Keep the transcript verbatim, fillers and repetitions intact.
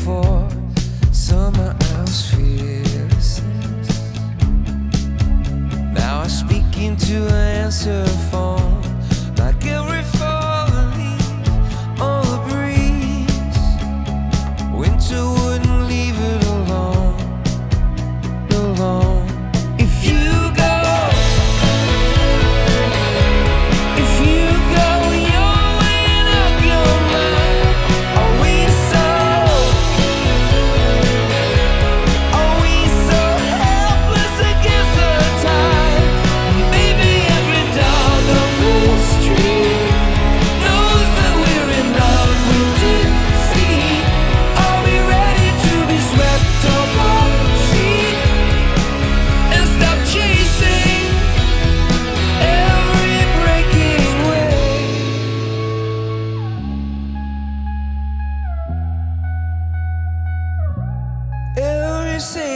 for summer house fearlessness. Now I speak into an answer phone like every falling leaf on the breeze. Winter wouldn't leave it alone, alone. If you go, if you go, you're weighing up your mind. Are we so, are we so helpless against the tide? Maybe every dog on the street knows that we're in love with defeat. Are we ready to be swept off our feet and stop chasing every breaking wave? Every